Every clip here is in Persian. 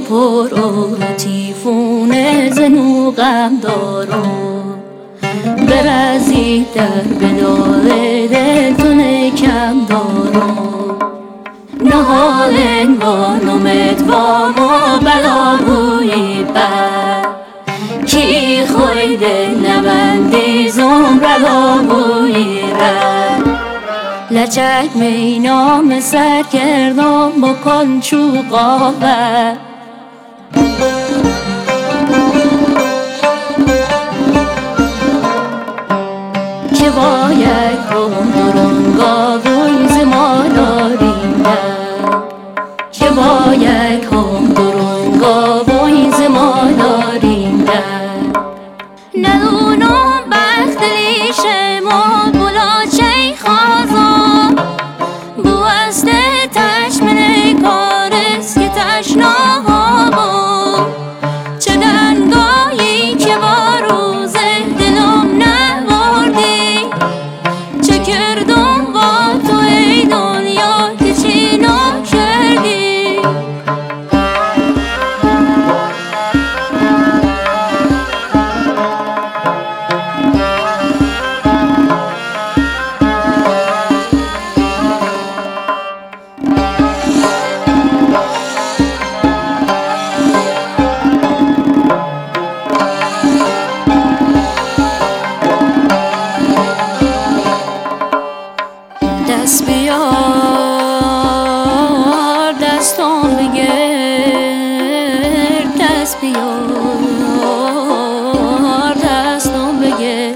برو تیفون زنو غم دارو برزی در بدار دل تو نکم دارو نهال انوان امیدوام و بلا بوی بر کی خویده نبندی زمرلا بوی رد لچک مینام سرگردان بکن چوقا بر که باید کن درنگا بوی زمالارینده که باید کن درنگا بوی زمالارینده ندونم بخت لیشه ما بلا چی خوازم بو است تشمن کارست که تشناها با چه دردایی که با روز دلم نبردی چه کردم با تو ای دنیا که چی نکردی دست بیار دستم بگیر دست بیار دستم بگیر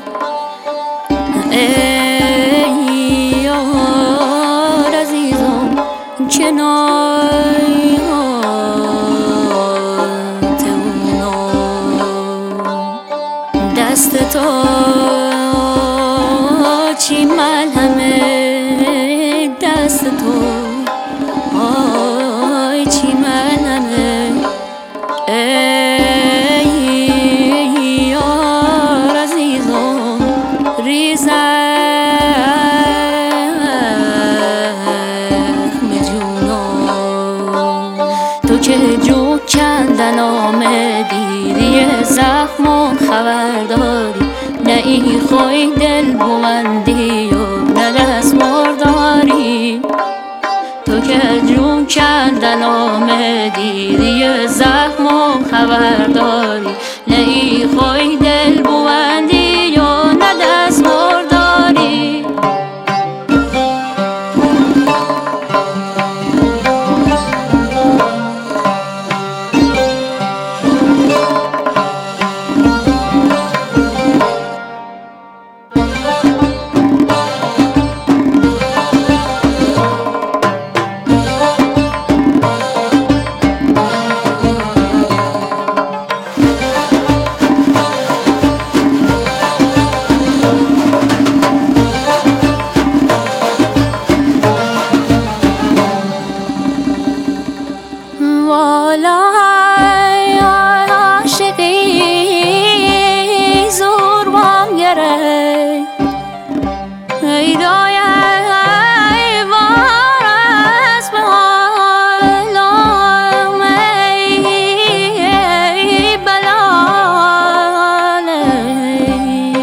ای یار عزیزم کنای دست تو چی ملهمه دست تو آی چی منمه ای یار عزیزم ریزم جونم تو که جو کندن آمدی دیگه زخمم خبر داری نه ای خوی دل بوندی و نه دست مرداری تو که جون کندن آمدی دیگه زخمم خبر داری نه ای خوی دل بوندی و نه دست مرداری والا عاشقی زور وام گره ای دای ای وار از به حالم ای بلال ای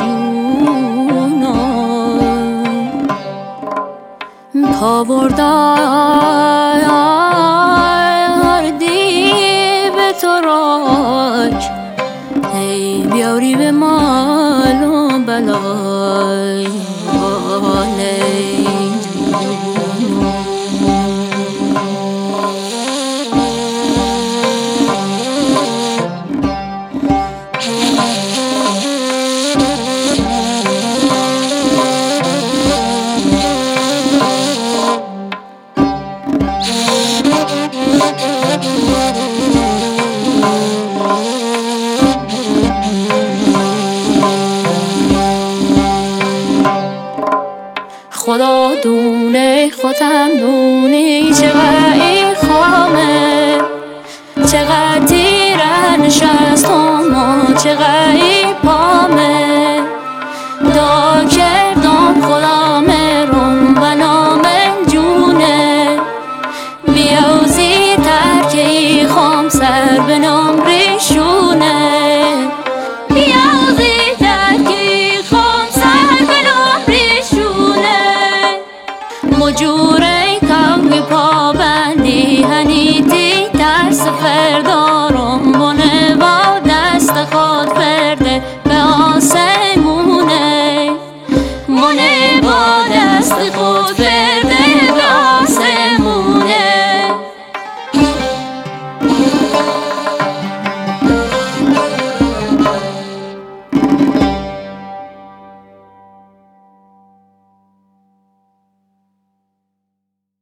جونم پا بردم ای بیاری به مال و بلای خدا دونه خودم دونی چقدر این خامه چقدر تیره نشستم چقدر